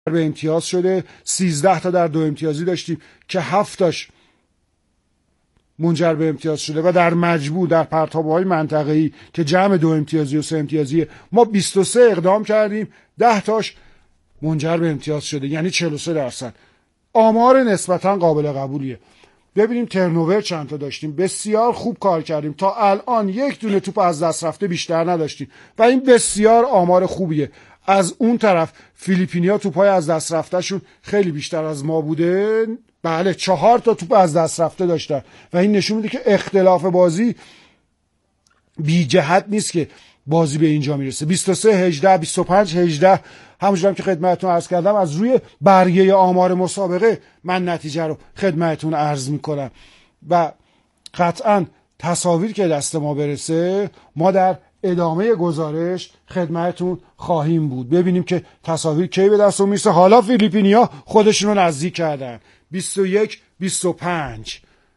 به امتیاز شده. 13 تا در 2 امتیازی داشتیم که 7 تاش منجر به امتیاز شده و در مجموع در پرتاب‌های منطقه‌ای که جمع 2 امتیازی و 3 امتیازی ما 23 اقدام کردیم، 10 تاش منجر به امتیاز شده، یعنی 43%. آمار نسبتاً قابل قبولیه. ببینیم ترنوور چند تا داشتیم. بسیار خوب کار کردیم. تا الان یک دونه توپ از دست رفته بیشتر نداشتیم و این بسیار آمار خوبیه. از اون طرف فیلیپینیا توپای از دست رفتهشون خیلی بیشتر از ما بوده. بله 4 تا توپ از دست رفته داشتن و این نشون میده که اختلاف بازی بی جهت نیست که بازی به اینجا میرسه. 23-18 25-18 همونجوری هم که خدمتتون عرض کردم از روی برگه آمار مسابقه من نتیجه رو خدمتتون عرض میکنم و قطعا تصاویر که دست ما برسه ما در ادامه گزارش خدمتتون خواهیم بود. ببینیم که تصاویر کی به دست میرسه. حالا فیلیپینیا خودشون رو نزدیک کردن 21-25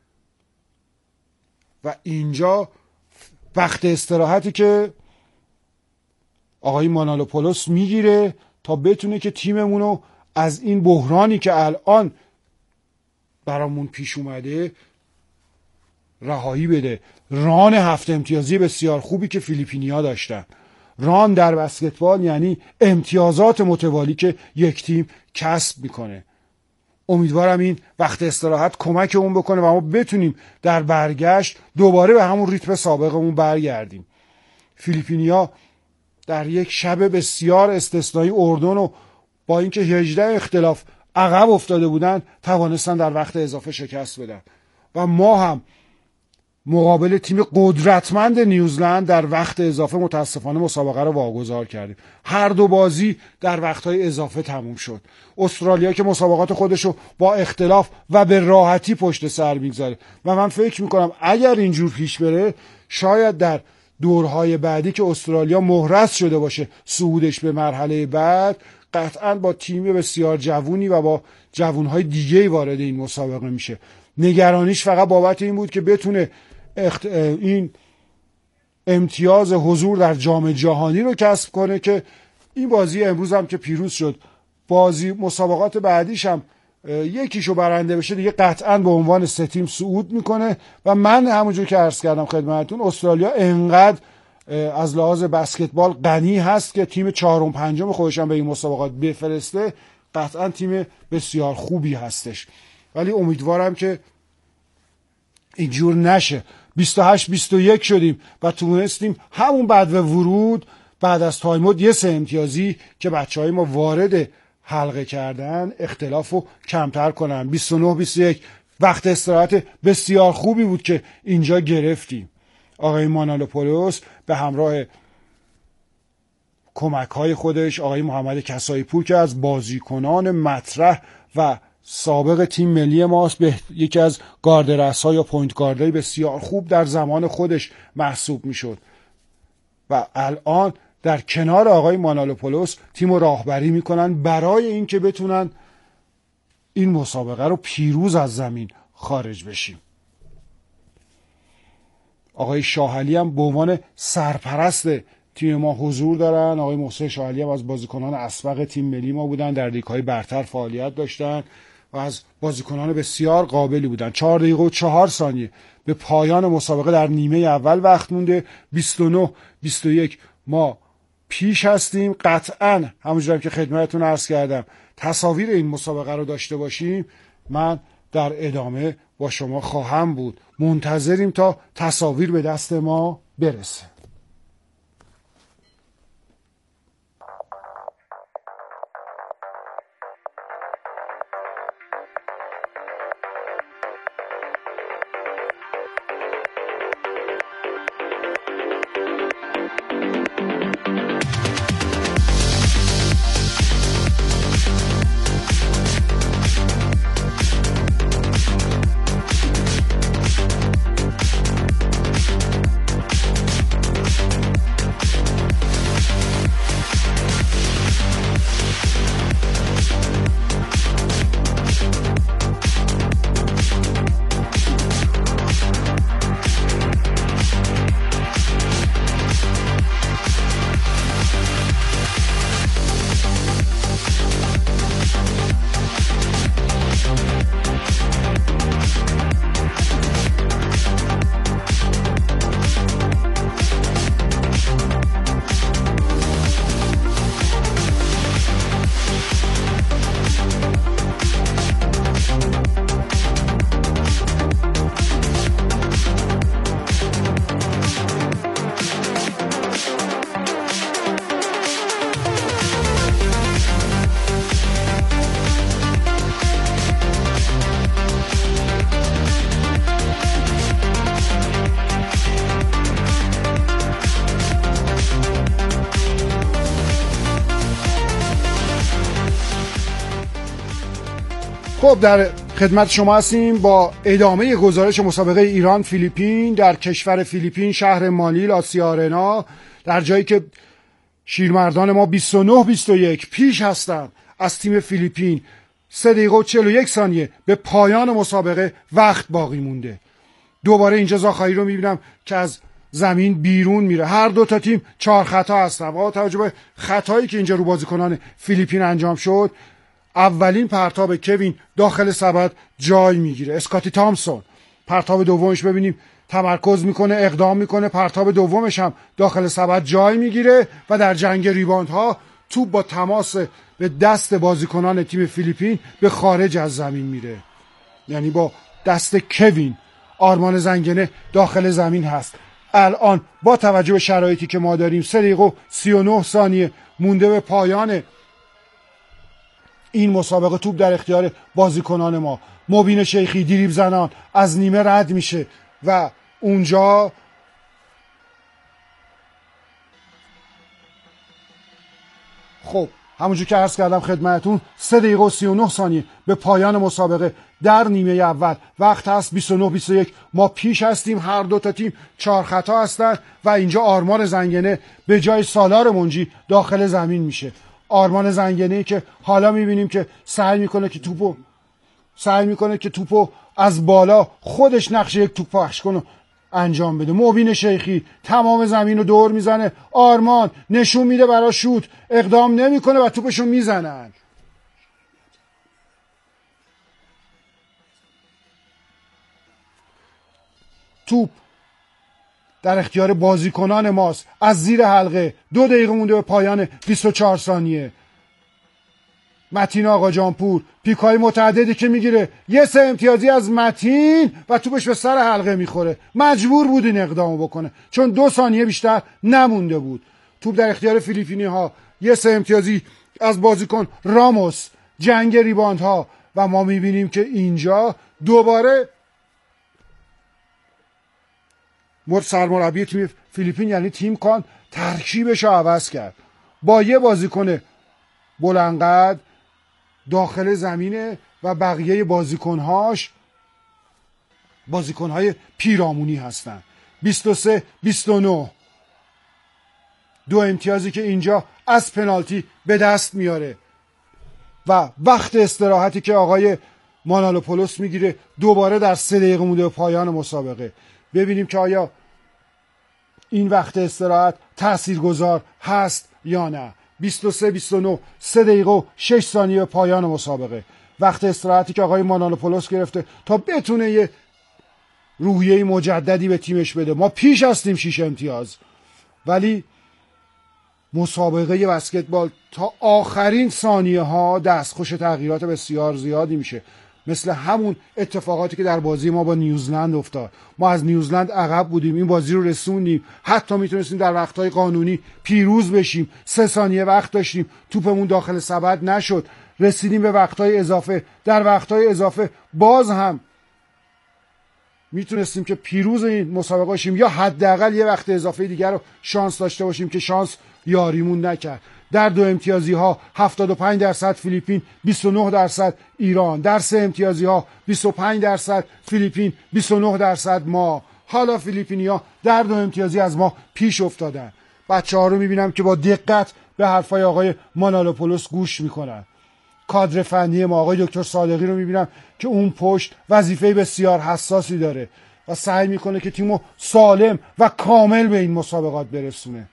و اینجا وقت استراحتی که آقای مانالوپولوس میگیره تا بتونه که تیممون رو از این بحرانی که الان برامون پیش اومده رهایی بده. ران 7 امتیازی بسیار خوبی که فیلیپینیا داشتن. ران در بسکتبال یعنی امتیازات متوالی که یک تیم کسب میکنه. امیدوارم این وقت استراحت کمک اون بکنه و ما بتونیم در برگشت دوباره به همون ریتم سابقمون برگردیم. فیلیپینیا در یک شب بسیار استثنایی اردن رو با اینکه 18 اختلاف عقب افتاده بودن توانستن در وقت اضافه شکست بدن و ما هم مقابل تیم قدرتمند نیوزلند در وقت اضافه متاسفانه مسابقه رو واگذار کردیم. هر دو بازی در وقت‌های اضافه تموم شد. استرالیا که مسابقات خودشو با اختلاف و به راحتی پشت سر میگذاره و من فکر میکنم اگر اینجور پیش بره شاید در دورهای بعدی که استرالیا مهرس شده باشه صعودش به مرحله بعد قطعاً با تیم بسیار جوونی و با جوونهای دیگه‌ای وارد این مسابقه میشه. نگرانیش فقط بابت این بود که بتونه این امتیاز حضور در جام جهانی رو کسب کنه که این بازی امروز هم که پیروز شد بازی مسابقات بعدیش هم یکیشو برنده بشه دیگه قطعاً به عنوان 3 تیم صعود میکنه و من همونجور که عرض کردم خدمتتون استرالیا انقدر از لحاظ بسکتبال غنی هست که تیم 4 و 5 خودش هم به این مسابقات بفرسته قطعاً تیم بسیار خوبی هستش. ولی امیدوارم که اینجور نشه. 28-21 شدیم و تونستیم همون بعد و ورود بعد از تایم‌اوت یه 3 امتیازی که بچه‌های ما وارد حلقه کردن اختلافو کمتر کنن. 29-21 وقت استراحت بسیار خوبی بود که اینجا گرفتیم. آقای مانالوپولوس به همراه کمک‌های خودش آقای محمد کسایی پور که از بازیکنان مطرح و سابق تیم ملی ماست به یکی از گاردرس‌ها یا پوینت گاردهای بسیار خوب در زمان خودش محسوب میشد و الان در کنار آقای مانالوپولوس تیم رو راهبری میکنن برای اینکه بتونن این مسابقه رو پیروز از زمین خارج بشیم. آقای شاهعلی هم به عنوان سرپرست تیم ما حضور دارن. آقای محسن شاهعلی هم از بازیکنان اسبق تیم ملی ما بودن، در لیگ‌های برتر فعالیت داشتن و از بازیکنان بسیار قابلی بودن. 4 دقیقه و 4 ثانیه به پایان مسابقه در نیمه اول وقت مونده. 29-21 ما پیش هستیم. قطعاً همونجوری که خدمتتون عرض کردم تصاویر این مسابقه رو داشته باشیم من در ادامه با شما خواهم بود. منتظریم تا تصاویر به دست ما برسه. خب در خدمت شما هستیم با ادامه گزارش مسابقه ایران فیلیپین در کشور فیلیپین، شهر مانیل، آسیا آرنا، در جایی که شیرمردان ما 29-21 پیش هستند از تیم فیلیپین. 3 دقیقه و 41 ثانیه به پایان مسابقه وقت باقی مونده. دوباره اینجا زاخاری رو میبینم که از زمین بیرون میره. هر دو تا تیم 4 خطا هستن. با توجه به خطایی که اینجا رو بازیکنان فیلیپین انجام شد، اولین پرتاب کوین داخل سبد جای میگیره. اسکاتی تامسون پرتاب دومش ببینیم تمرکز میکنه، اقدام میکنه، پرتاب دومش هم داخل سبد جای میگیره و در جنگ ریباندها توپ با تماس به دست بازیکنان تیم فیلیپین به خارج از زمین میره. یعنی با دست کوین آرمان زنگنه داخل زمین هست. الان با توجه به شرایطی که ما داریم 3 دقیقه و 39 ثانیه مونده به پایان این مسابقه. توپ در اختیار بازیکنان ما. مبین شیخی دریبل زنان از نیمه رد میشه و اونجا خب همونجور که عرض کردم خدمتون 3 دقیقه و 39 ثانیه به پایان مسابقه در نیمه اول وقت هست. 29-21 ما پیش هستیم. هر دو تا تیم 4 خطا هستن و اینجا آرمان زنگنه به جای سالار منجی داخل زمین میشه. آرمان زنگنه‌ای که حالا میبینیم که سعی میکنه که توپو از بالا خودش نقش یک توپ پخش کنه انجام بده. مبین شیخی تمام زمین رو دور میزنه. آرمان نشون میده برای شوت، اقدام نمیکنه و توپشو میزنن. توپ در اختیار بازیکنان ماست از زیر حلقه. 2 دقیقه مونده به پایان 24 ثانیه. متین آقا جانپور پیکای متعددی که میگیره، یه 3 امتیازی از متین و توپش به سر حلقه میخوره. مجبور بود این اقدامو بکنه چون 2 ثانیه بیشتر نمونده بود. توپ در اختیار فیلیپینی ها. یه 3 امتیازی از بازیکن راموس. جنگ ریباند ها و ما میبینیم که اینجا دوباره سرمربی تیم فیلیپین یعنی تیم کان ترکیبش رو عوض کرد. با یه بازیکن بلندقد داخل زمینه و بقیه بازیکنهای پیرامونی هستن. 23-29 2 امتیازی که اینجا از پنالتی به دست میاره و وقت استراحتی که آقای مانالوپولوس میگیره دوباره در 3 دقیقه مونده به پایان مسابقه. ببینیم که آیا این وقت استراحت تاثیرگذار هست یا نه. 23-29 3 دقیقه و 6 ثانیه پایان مسابقه. وقت استراحتی که آقای مانالوپولوس گرفته تا بتونه یه روحیه مجددی به تیمش بده. ما پیش هستیم 6 امتیاز، ولی مسابقه بسکتبال تا آخرین ثانیه ها دستخوش تغییرات بسیار زیادی میشه، مثل همون اتفاقاتی که در بازی ما با نیوزلند افتاد. ما از نیوزلند عقب بودیم، این بازی رو رسوندیم، حتی میتونستیم در وقتهای قانونی پیروز بشیم. 3 ثانیه وقت داشتیم، توپمون داخل سبد نشد، رسیدیم به وقتهای اضافه. در وقتهای اضافه باز هم میتونستیم که پیروز این مسابقه باشیم یا حداقل یه وقت اضافه دیگر رو شانس داشته باشیم که شانس یاریمون نکرد. در 2 امتیازی ها 75% فیلیپین، 29% ایران. در 3 امتیازی ها 25% فیلیپین، 29% ما. حالا فیلیپینی ها در 2 امتیازی از ما پیش افتادن. بچه ها رو میبینم که با دقت به حرفای آقای مانالوپولوس گوش میکنن. کادر فنی ما آقای دکتر صادقی رو میبینم که اون پشت وظیفه بسیار حساسی داره و سعی میکنه که تیمو سالم و کامل به این مسابقات برسونه.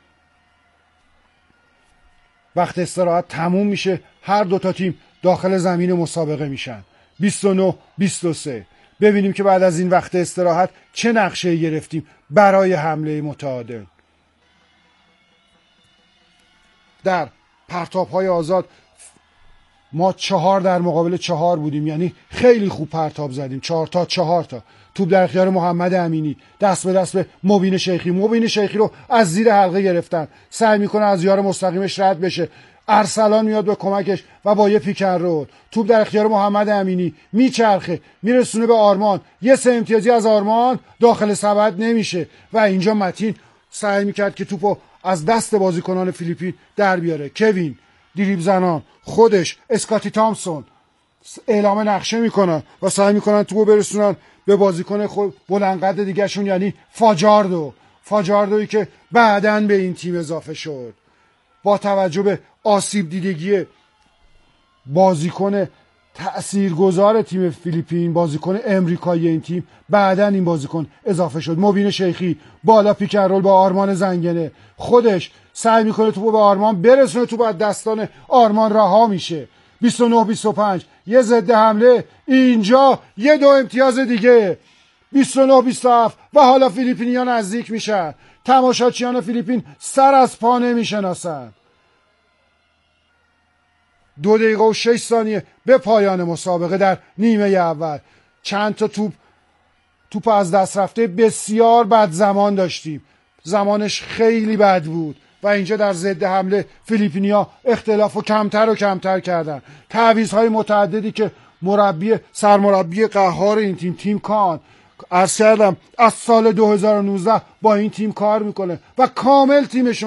وقت استراحت تموم میشه، هر 2 تا تیم داخل زمین مسابقه میشن. 29-23 ببینیم که بعد از این وقت استراحت چه نقشه گرفتیم برای حمله متعادل. در پرتاب‌های آزاد ما 4 در مقابل 4 بودیم، یعنی خیلی خوب پرتاب زدیم. 4 تا 4 تا. توپ در اختیار محمد امینی، دست به دست به مبین شیخی. مبین شیخی رو از زیر حلقه گرفتن، سعی میکنه از یار مستقیمش رد بشه. ارسلان میاد به کمکش و با یه پیکر رول توپ در اختیار محمد امینی میچرخه، میرسونه به آرمان. یه 3 امتیازی از آرمان داخل سبد نمیشه و اینجا متین سعی میکرد که توپو از دست بازیکنان فیلیپین در بیاره. کوین دریبل زنان، خودش، اسکاتی تامسون اعلام نقشه میکنن و سعی میکنن توپو برسونن به بازیکن خود بلندقد دیگه شون، یعنی فاجاردویی که بعداً به این تیم اضافه شد. با توجه به آسیب دیدگی بازیکن تأثیرگذار تیم فیلیپین، بازیکن امریکایی این تیم، بعداً این بازیکن اضافه شد. مبین شیخی بالا پیک اند رول با آرمان زنگنه، خودش سعی میکنه توپو به آرمان برسونه، توپ از دستان آرمان رها میشه. 29-25 یه ضد حمله اینجا، یه 2 امتیاز دیگه. 29-27 و حالا فیلیپینیان نزدیک میشن. تماشاچیان فیلیپین سر از پا نمیشناسن. 2 دقیقه و 6 ثانیه به پایان مسابقه در نیمه اول. چند تا توپ از دست رفته بسیار بد زمان داشتیم، زمانش خیلی بد بود و اینجا در ضد حمله فیلیپینیا اختلافو کمتر و کمتر کردن. تعویض‌های متعددی که سرمربی قهار این تیم کان عرض کردم از سال 2019 با این تیم کار میکنه و کامل تیمشو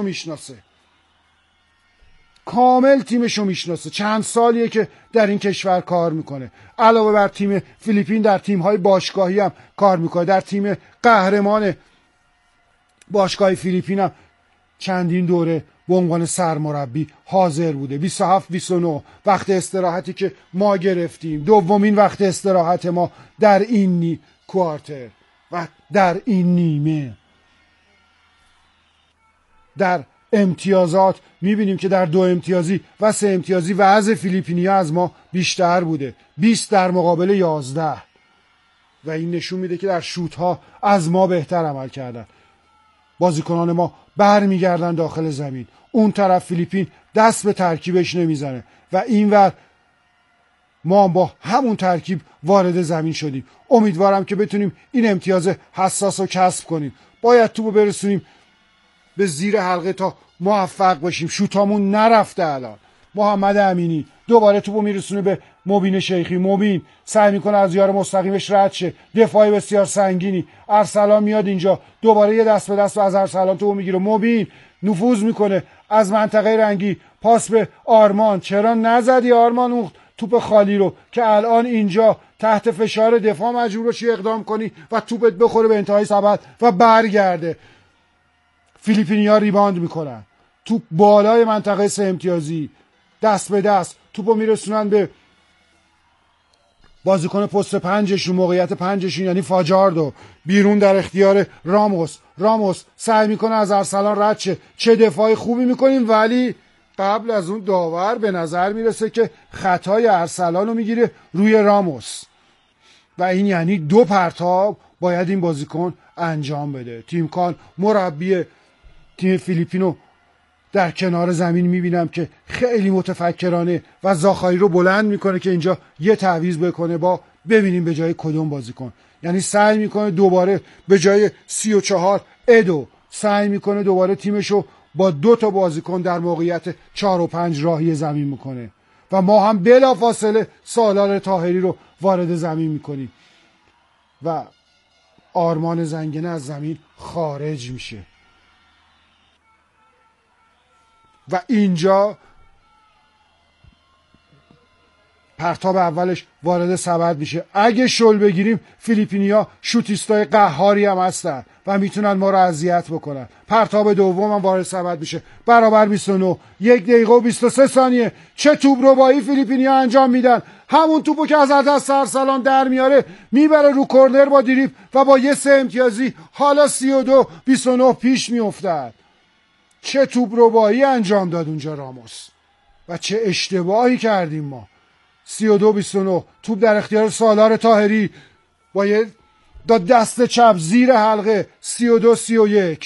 میشناسه. چند سالیه که در این کشور کار میکنه. علاوه بر تیم فیلیپین در تیم‌های باشگاهی هم کار میکنه. در تیم قهرمان باشگاه فیلیپین هم چندین دوره به عنوان سرمربی حاضر بوده. 27-29 وقت استراحتی که ما گرفتیم، دومین وقت استراحت ما در این کوارتر و در این نیمه. در امتیازات میبینیم که در 2 امتیازی و 3 امتیازی وضع فیلیپینیا از ما بیشتر بوده، 20 در مقابل 11 و این نشون میده که در شوت ها از ما بهتر عمل کردن. بازیکنان ما برمیگردن داخل زمین، اون طرف فیلیپین دست به ترکیبش نمیزنه و اینور ما با همون ترکیب وارد زمین شدیم. امیدوارم که بتونیم این امتیاز حساس رو کسب کنیم. باید توپو برسونیم به زیر حلقه تا موفق باشیم. شوتامون نرفته الان. محمد امینی دوباره توپو میرسونه به مبین شیخی. مبین سعی میکنه از یار مستقیمش رد شه، دفاعی بسیار سنگینی. ارسلان میاد اینجا، دوباره یه دست به دست و از ارسلان توپو میگیره. مبین نفوذ میکنه از منطقه رنگی، پاس به آرمان. چرا نزدی آرمان اون توپ خالی رو که الان اینجا تحت فشار دفاع مجبور باشی اقدام کنی و توپت بخوره به انتهای سبد و برگرده. فیلیپینیا ریباند میکنن، توپ بالای منطقه 3 امتیازی، دست به دست توپو میرسونن به بازیکن پست 5شون، موقعیت 5شون یعنی فاجاردو. بیرون در اختیار راموس سعی میکنه از ارسلان رد شه. چه دفاعی خوبی میکنیم، ولی قبل از اون داور به نظر میرسه که خطای ارسلان رو میگیره روی راموس و این یعنی 2 پرتاب باید این بازیکن انجام بده. تیم کان مربی تیم فیلیپینو در کنار زمین میبینم که خیلی متفکرانه و زاخاری رو بلند میکنه که اینجا یه تعویض بکنه با ببینیم به جای کدوم بازیکن. یعنی سعی میکنه دوباره به جای 34 ادو سعی میکنه دوباره تیمشو با 2 تا بازیکن در موقعیت 4 و 5 راهی زمین میکنه و ما هم بلافاصله سالار طاهری رو وارد زمین میکنیم و آرمان زنگنه از زمین خارج میشه و اینجا پرتاب اولش وارد سبد میشه. اگه شل بگیریم فیلیپینیا شوتیستای قهاری هم هستن و میتونن ما رو اذیت بکنن. پرتاب دوم هم وارد سبد میشه. برابر 29 1 دقیقه و 23 ثانیه. چه توپ ربایی فیلیپینیا انجام میدن. همون توپو که از دست ارسلان در میاره میبره رو کرنر با دریبل و با یه 3 امتیازی حالا 32-29 پیش میافتد. چه توپ ربایی انجام داد اونجا راموس و چه اشتباهی کردیم ما. 32-29 توپ در اختیار سالار طاهری با یه دست چپ زیر حلقه. 32-31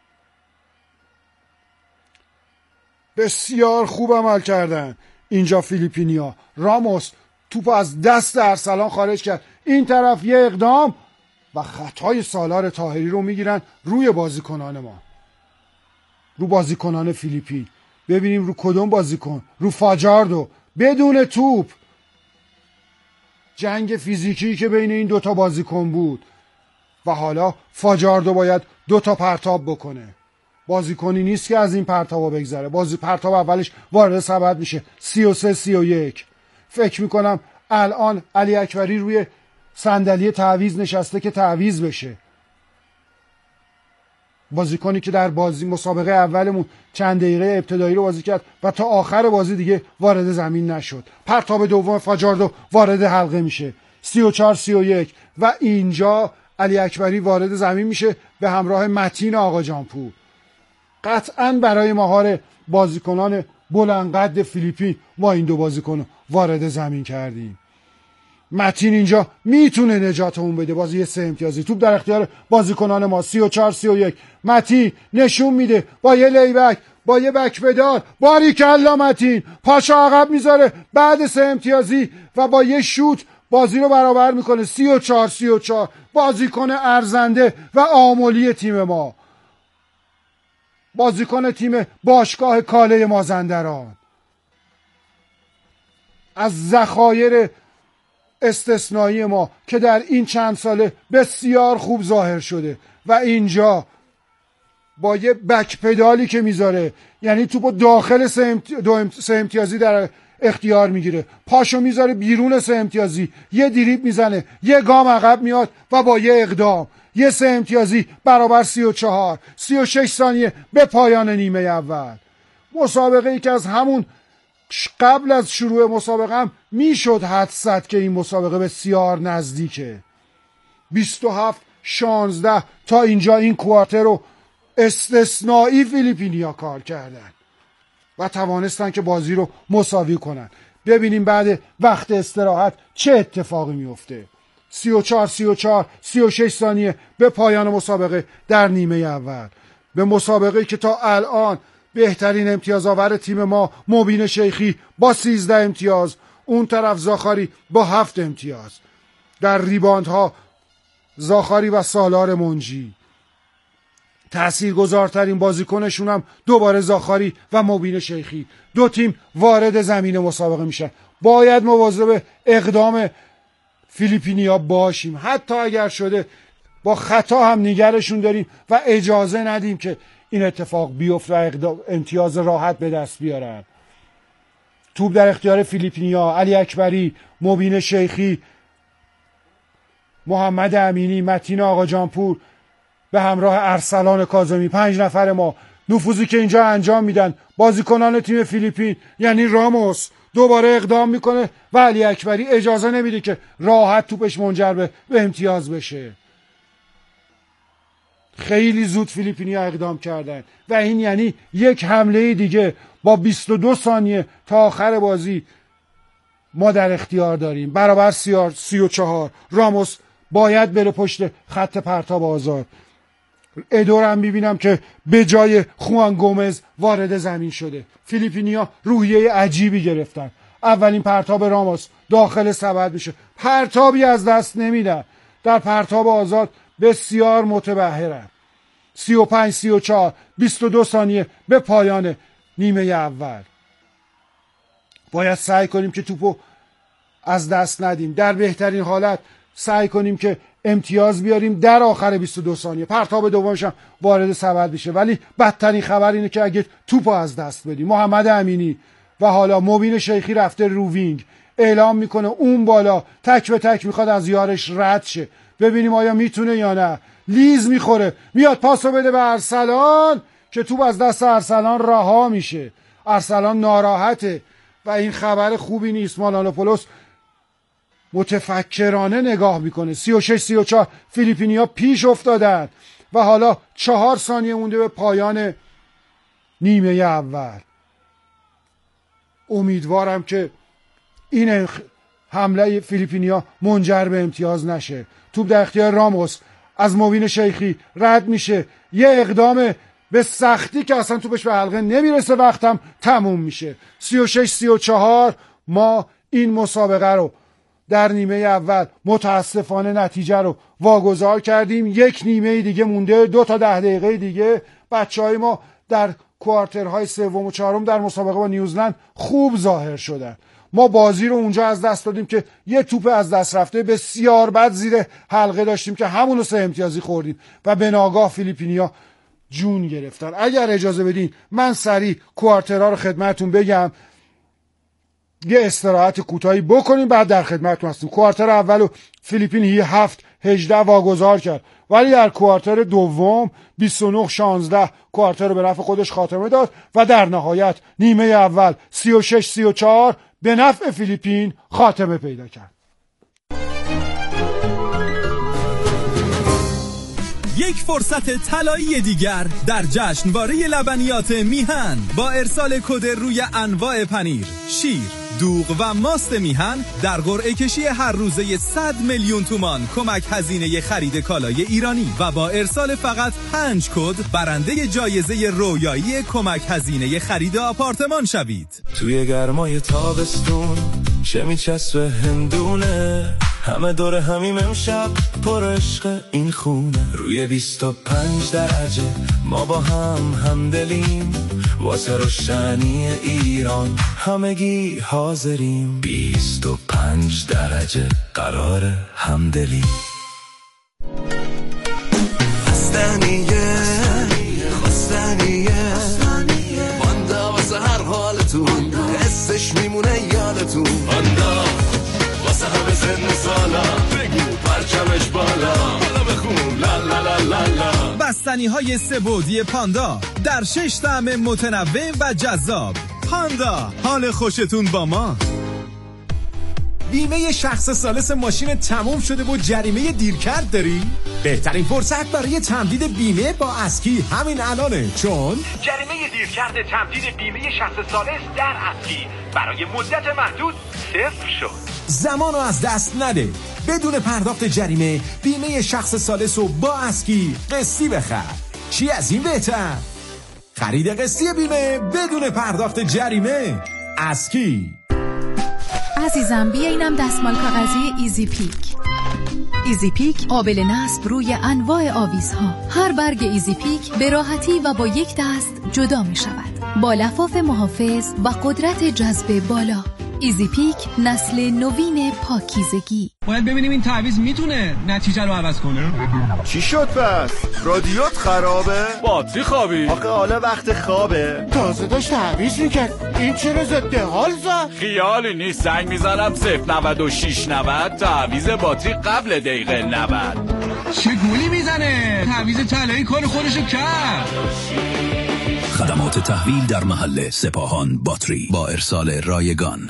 بسیار خوب عمل کردن اینجا فیلیپینیا. راموس توپ از دست ارسلان خارج کرد. این طرف یه اقدام و خطای سالار طاهری رو میگیرن روی بازیکنان ما، رو بازیکنان فیلیپین. ببینیم رو کدوم بازیکن، رو فاجاردو بدون توپ. جنگ فیزیکی که بین این 2 تا بازیکن بود و حالا فاجاردو باید 2 تا پرتاب بکنه. بازیکنی نیست که از این پرتابا بگذره. پرتاب اولش وارد سبد میشه. 33-31 فکر میکنم الان علی اکبری روی صندلی تعویض نشسته که تعویض بشه. بازیکنی که در بازی مسابقه اولمون چند دقیقه ابتدایی رو بازی کرد و تا آخر بازی دیگه وارد زمین نشد. پرتاب دوم فاجاردو وارد حلقه میشه 34-31 و اینجا علی اکبری وارد زمین میشه به همراه متین آقا جانپور. قطعا برای مهار بازیکنان بلندقد فیلیپین ما این دو بازیکن وارد زمین کردیم. متین اینجا میتونه نجاتمون بده. بازی 3 امتیازی، توپ در اختیار بازیکنان ما. 34-31 متین نشون میده با یه لیبک، با یه بک بدار. باریکلا متین پاشو عقب میذاره بعد 3 امتیازی و با یه شوت بازی رو برابر میکنه. 34-34 بازیکن ارزنده و آمولی تیم ما، بازیکن تیم باشگاه کاله مازندران، از ذخایر استثنایی ما که در این چند ساله بسیار خوب ظاهر شده و اینجا با یه بک پدالی که میذاره، یعنی توپو داخل 3 امتیازی در اختیار میگیره، پاشو میذاره بیرون 3 امتیازی، یه دریبل میزنه، یه گام عقب میاد و با یه اقدام یه 3 امتیازی برابر 36 ثانیه به پایان نیمه اول. مسابقه ای که از همون قبل از شروع مسابقه هم میشد حدس زد که این مسابقه بسیار نزدیکه. 27-16 تا اینجا این کوارتر رو استثنایی فیلیپینیا کار کردن و توانستن که بازی رو مساوی کنن. ببینیم بعد وقت استراحت چه اتفاقی میفته. 34-34 36 ثانیه به پایان مسابقه در نیمه اول. به مسابقه که تا الان بهترین امتیاز آور تیم ما مبین شیخی با 13 امتیاز، اون طرف زاخاری با 7 امتیاز. در ریباندها زاخاری و سالار منجی. تاثیرگذارترین بازیکنشون هم دوباره زاخاری و مبین شیخی. دو تیم وارد زمین مسابقه میشن. باید مواظب اقدام فیلیپینیا باشیم، حتی اگر شده با خطا هم نگرشون داریم و اجازه ندیم که این اتفاق بیفته و امتیاز راحت به دست بیارن. توپ در اختیار فیلیپینیا. علی اکبری، مبین شیخی، محمد امینی، متین آقا جانپور به همراه ارسلان کاظمی. 5 نفر ما. نفوذی که اینجا انجام میدن بازیکنان تیم فیلیپین، یعنی راموس دوباره اقدام میکنه و علی اکبری اجازه نمیده که راحت توپش منجر به امتیاز بشه. خیلی زود فیلیپینیا اقدام کردن و این یعنی یک حمله دیگه با 22 ثانیه تا آخر بازی ما در اختیار داریم. برابر 34 راموس باید بره پشت خط پرتاب آزاد. ادورم میبینم که به جای خوان گومز وارد زمین شده. فیلیپینیا روحیه عجیبی گرفتن. اولین پرتاب راموس داخل سبد میشه، پرتابی از دست نمیدن. در پرتاب آزاد بسیار متبحرن. 35-34 22 ثانیه به پایان نیمه اول. باید سعی کنیم که توپو از دست ندیم. در بهترین حالت سعی کنیم که امتیاز بیاریم در آخر 22 ثانیه. پرتاب دومش هم وارد سبد میشه، ولی بدترین خبر اینه که اگه توپو از دست بدیم. محمد امینی و حالا مبین شیخی رفته رو وینگ، اعلام میکنه اون بالا تک به تک میخواد از یارش رد شه. ببینیم آیا میتونه یا نه. لیز میخوره، میاد پاسو بده به ارسلان که توپ از دست ارسلان رها میشه. ارسلان ناراحته و این خبر خوبی نیست. مانالوپولوس متفکرانه نگاه میکنه. 36-34 فیلیپینیا پیش افتادن و حالا 4 ثانیه مونده به پایان نیمه اول. امیدوارم که این حمله فیلیپینیا منجر به امتیاز نشه. توپ در اختیار راموس از مبین شیخی رد میشه. یه اقدام به سختی که اصلا توپش به حلقه نمیرسه، وقتم تموم میشه. 36-34 ما این مسابقه رو در نیمه اول متاسفانه نتیجه رو واگذار کردیم. یک نیمه دیگه مونده، 2 تا 10 دقیقه دیگه. بچهای ما در کوارترهای 3 و 4 در مسابقه با نیوزلند خوب ظاهر شدن. ما بازی رو اونجا از دست دادیم که یه توپ از دست رفته بسیار بد زیر حلقه داشتیم که همونو 3 امتیازی خوردیم و به ناگاه فیلیپینیا جون گرفتن. اگر اجازه بدین من سریع کوارترها رو خدمتون بگم. یه استراحت کوتاهی بکنیم بعد در خدمتتون هستیم. کوارتر اولو فیلیپین 7-18 واگذار کرد ولی در کوارتر دوم 29-16 کوارتر رو به نفع خودش خاتمه داد و در نهایت نیمه اول 36-34 به نفع فیلیپین خاتمه پیدا کرد. یک فرصت طلایی دیگر در جشنواره لبنیات میهن با ارسال کد روی انواع پنیر، شیر، دوغ و ماست میهن در قرعه کشی هر روزه 100 میلیون تومان کمک هزینه خرید کالای ایرانی و با ارسال فقط 5 کد برنده جایزه رویایی کمک هزینه خرید آپارتمان شوید. توی گرمای تابستون چه میچسبه هندونه، همه دور همیم امشب پر عشق این خونه، روی 25 درجه ما با همدلیم، واسه روشنی ایران همگی حاضریم، 25 درجه قرار همدلی. خستنیه باندا واسه هر حالتون، حسش میمونه یادتون، باندا واسه همه سن سالا، بگو پرچمش بالا، بالا بخون لا لا لا لا لا. بستنی های سه‌بعدی پاندا در 6 طعم متنوع و جذاب. پاندا، حال خوشتون با ما. بیمه شخص ثالث ماشین تموم شده و جریمه دیرکرد داری؟ بهترین فرصت برای تمدید بیمه با اسکی همین الانه، چون جریمه دیرکرد تمدید بیمه شخص ثالث در اسکی برای مدت محدود صفر شد. زمانو از دست نده. بدون پرداخت جریمه بیمه شخص ثالث رو با اسکی قسطی بخر. چی از این بهتر؟ خرید قسطی بیمه بدون پرداخت جریمه. اسکی. عزیزم بیا اینم دستمال کاغذی ایزی پیک. ایزی پیک قابل نصب روی انواع آویزها. هر برگ ایزی پیک به راحتی و با یک دست جدا می شود، با لفاف محافظ و قدرت جذب بالا. ایزی پیک نسل نوین پاکیزگی. باید ببینیم این تعویض میتونه نتیجه رو عوض کنه. چی شد پس؟ رادیوت خرابه؟ باتری خوابی؟ آخه حالا وقت خوابه. تازه داشت تعویض میکرد، این چرا ضد حال زد؟ خیالی نیست، زنگ میزنم 09690 تعویض باتری قبل دقیقه 90. چه گولی میزنه؟ تعویض طلایی کار خودشو کرد. خدمات تحویل در محل سپاهان باتری با ارسال رایگان.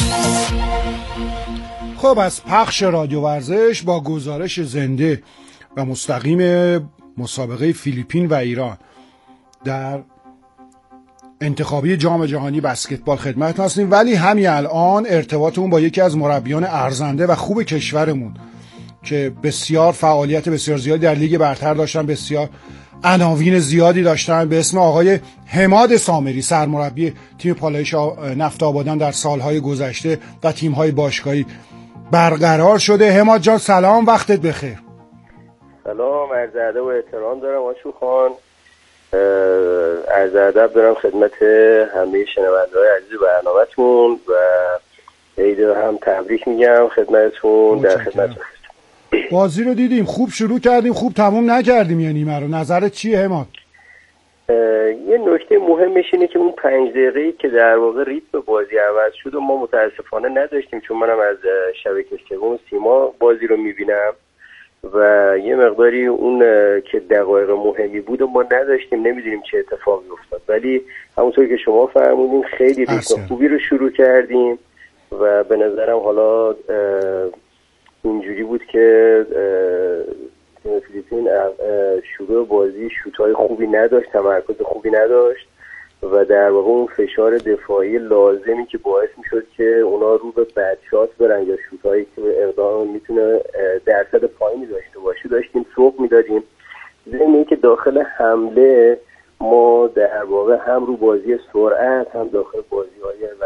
خب از پخش رادیو ورزش با گزارش زنده و مستقیم مسابقه فیلیپین و ایران در انتخابی جام جهانی بسکتبال خدمت هستیم، ولی همین الان ارتباطمون با یکی از مربیان ارزنده و خوب کشورمون که بسیار فعالیت بسیار زیادی در لیگ برتر داشتن، بسیار عناوین زیادی داشتن، به اسم آقای حماد سامری، سرمربی تیم پالایش نفت آبادان در سالهای گذشته و تیم‌های باشگاهی برقرار شده. حماد جان سلام، وقتت بخیر. سلام، عرض ادب و احترام دارم آشو خان، عرض ادب دارم خدمت همه شنونده‌های عزیز برنامه‌تون و عید هم تبریک میگم خدمتتون. در خدمتتون. بازی رو دیدیم، خوب شروع کردیم خوب تموم نکردیم یه نیمه رو. نظرت چیه حماد؟ یه نکته مهمش اینه که اون 5 دقیقه‌ای که در واقع ریتم بازی عوض شد و ما متاسفانه نداشتیم، چون منم از شبکه سوم سیما بازی رو میبینم و یه مقداری اون که دقایق مهمی بود و ما نداشتیم، نمیدونیم چه اتفاقی افتاد. ولی همونطور که شما فرمودین خیلی ریتم خوبی رو شروع کردیم و به نظرم حالا اینجوری بود که تیم فیلیپین شروع بازی شوت‌های خوبی نداشت، تمرکز خوبی نداشت و در واقع اون فشار دفاعی لازمی که باعث میشد که اونا رو به بد شات برن یا شوت‌هایی که به اقدام میتونه درصد پایینی داشته باشه داشتیم سوق میدادیم. ضمن اینکه داخل حمله ما در واقع هم رو بازی سرعت هم داخل بازی‌های و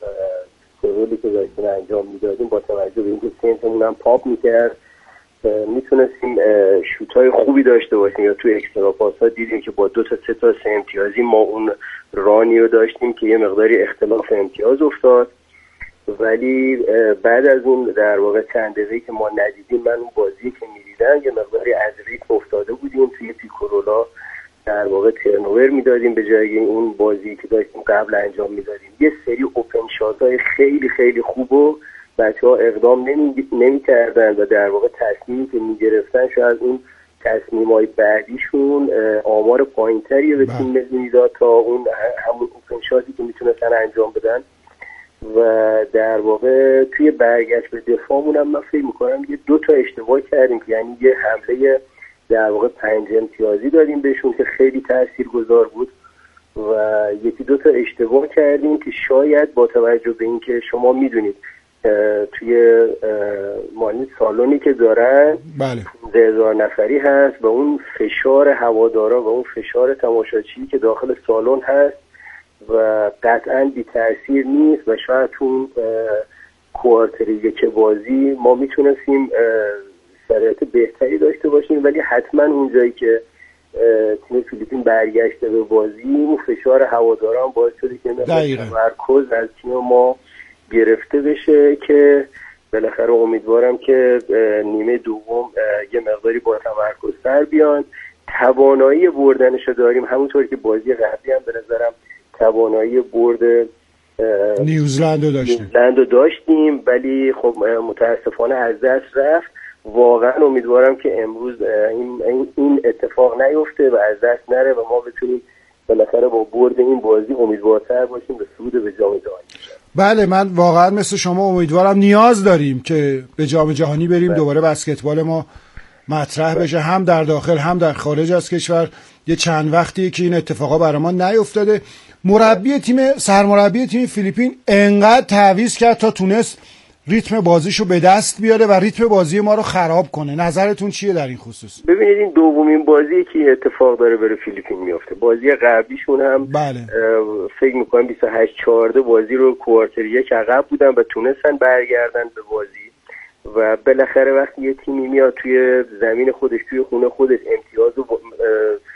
سرولی که داشتیم انجام میدادیم با توجه به اینکه سنتمون هم پاپ میکرد میتونستیم شوت‌های خوبی داشته باشیم یا توی اکسترا پاس‌ها دیدیم که با 2 تا 3 تا 3 امتیازی ما اون رانی رو داشتیم که یه مقداری اختلاف امتیاز افتاد. ولی بعد از اون در واقع چند دقیقه‌ای که ما ندیدیم، من اون بازی که می‌دیدم یه مقداری از ریتم افتاده بودیم، توی پیکورولا در واقع ترنوور میدادیم به جای اون بازی که داشتیم قبل انجام میدادیم. یه سری اوپن شات‌های خیلی خیلی خوبو بچه‌ها اقدام نمی‌کردن و در واقع تصمیمی که می‌گرفتن شاید اون تصمیم‌های بعدیشون آمار پایین‌تری به تیم میداد تا اون همون اوپن شاتی که میتونستن انجام بدن. و در واقع توی برگشت به دفاعمون هم من فکر می‌کنم یه 2 تا اشتباه کردیم، یعنی یه حمله در واقع 5 امتیازی دادیم بهشون که خیلی تاثیرگذار بود و 1-2 تا اشتباه کردیم که شاید با توجه به اینکه شما میدونید توی مانی سالونی که دارن 15,000 نفری هست و اون فشار هوادارا و اون فشار تماشاچی که داخل سالن هست و قطعا بی تأثیر نیست و شاید تو کوارتر 1 بازی ما میتونستیم شرایط بهتری داشته باشیم، ولی حتما اونجایی که تیم فیلیپین برگشته به بازی اون فشار هوادارا هم باعث شده که تمرکز از تیم ما گرفته بشه که بالاخره امیدوارم که نیمه دوم یه مقداری با تمرکزتر بیان. توانایی بردنشو داریم، همونطور که بازی قبلی هم به نظرم توانایی برد نیوزلند رو داشتیم ولی خب متاسفانه از دست رفت. واقعا امیدوارم که امروز این اتفاق نیفته و از دست نره و ما بتونیم بالاخره با برد این بازی امیدوارتر باشیم به صعود به جام جهانی. بله، من واقعا مثل شما امیدوارم، نیاز داریم که به جام جهانی بریم. دوباره بسکتبال ما مطرح بشه، هم در داخل هم در خارج از کشور. یه چند وقتی که این اتفاقا برای ما نیفتاده. سرمربی تیم فیلیپین انقدر تعویض کرد تا تونست ریتم بازیشو به دست بیاره و ریتم بازی ما رو خراب کنه. نظرتون چیه در این خصوص؟ ببینید این دومین بازی که اتفاق داره برای فیلیپین میفته. بازی قبلیشون هم فکر میکنم 28-14 بازی رو کوارتر 1 عقب بودن و تونستن برگردن به بازی و بالاخره وقتی یه تیمی میاد توی زمین خودش توی خونه خودش امتیاز رو